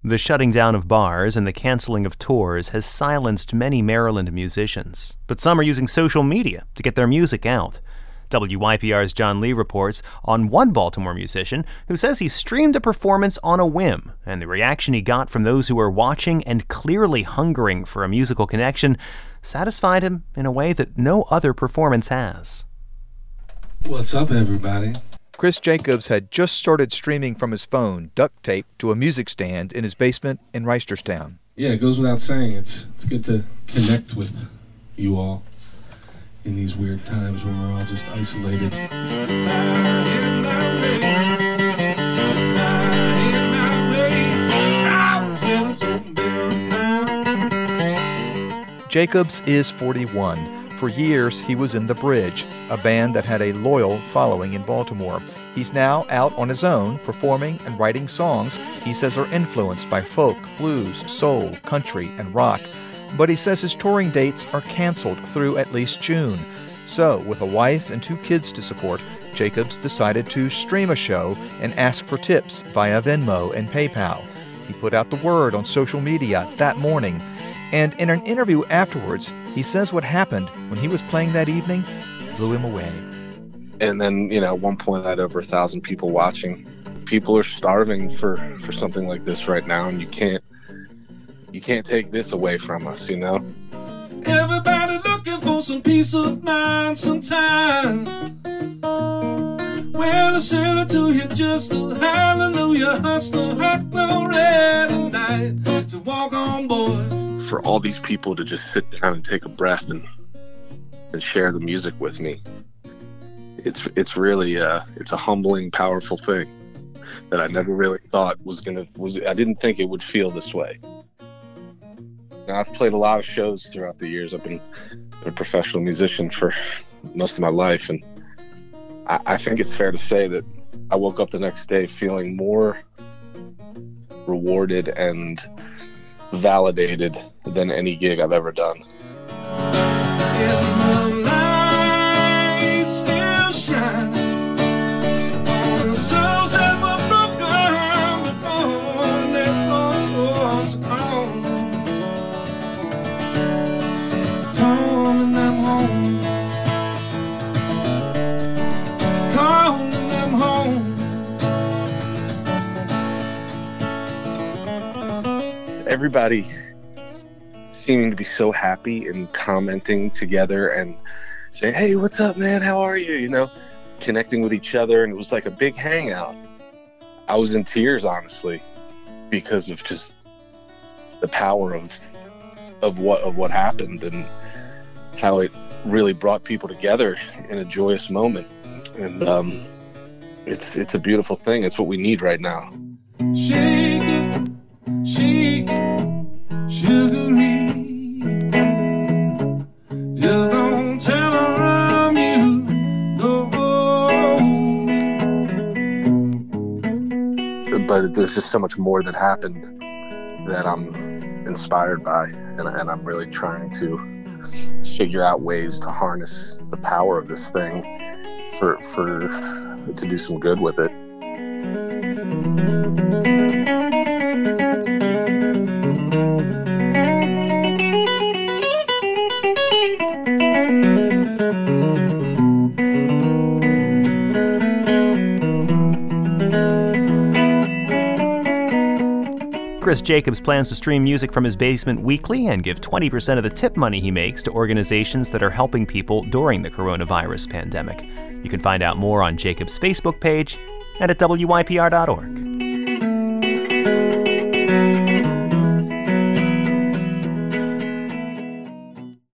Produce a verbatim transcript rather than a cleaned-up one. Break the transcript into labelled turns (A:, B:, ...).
A: The shutting down of bars and the canceling of tours has silenced many Maryland musicians, but some are using social media to get their music out. W Y P R's John Lee reports on one Baltimore musician who says he streamed a performance on a whim, and the reaction he got from those who were watching and clearly hungering for a musical connection satisfied him in a way that no other performance has.
B: What's up, everybody?
C: Chris Jacobs had just started streaming from his phone, duct taped to a music stand in his basement in Reisterstown.
B: Yeah, it goes without saying. It's it's good to connect with you all in these weird times when we're all just isolated.
C: Jacobs is forty-one. For years, he was in The Bridge, a band that had a loyal following in Baltimore. He's now out on his own, performing and writing songs he says are influenced by folk, blues, soul, country, and rock. But he says his touring dates are canceled through at least June. So, with a wife and two kids to support, Jacobs decided to stream a show and ask for tips via Venmo and PayPal. He put out the word on social media that morning. And in an interview afterwards, he says what happened when he was playing that evening blew him away.
D: And then, you know, at one point I had over a thousand people watching. People are starving for, for something like this right now, and you can't you can't take this away from us, you know?
B: Everybody looking for some peace of mind sometime. Well, I sell it to you just a hallelujah, hustler, hot red at night. So walk on, boy.
D: For all these people to just sit down and take a breath and and share the music with me, it's it's really uh it's a humbling, powerful thing that I never really thought was gonna was I didn't think it would feel this way. Now, I've played a lot of shows throughout the years. I've been a professional musician for most of my life, and I, I think it's fair to say that I woke up the next day feeling more rewarded and validated than any gig I've ever done. Everybody seeming to be so happy and commenting together and saying, "Hey, what's up, man? How are you?" You know, connecting with each other, and it was like a big hangout. I was in tears, honestly, because of just the power of of what of what happened and how it really brought people together in a joyous moment. And um, it's it's a beautiful thing. It's what we need right now.
B: Shake it. She sugary, just don't tell her I'm you, no.
D: But there's just so much more that happened that I'm inspired by, and, and I'm really trying to figure out ways to harness the power of this thing for for to do some good with it.
A: Chris Jacobs plans to stream music from his basement weekly and give twenty percent of the tip money he makes to organizations that are helping people during the coronavirus pandemic. You can find out more on Jacobs' Facebook page and at W Y P R dot org.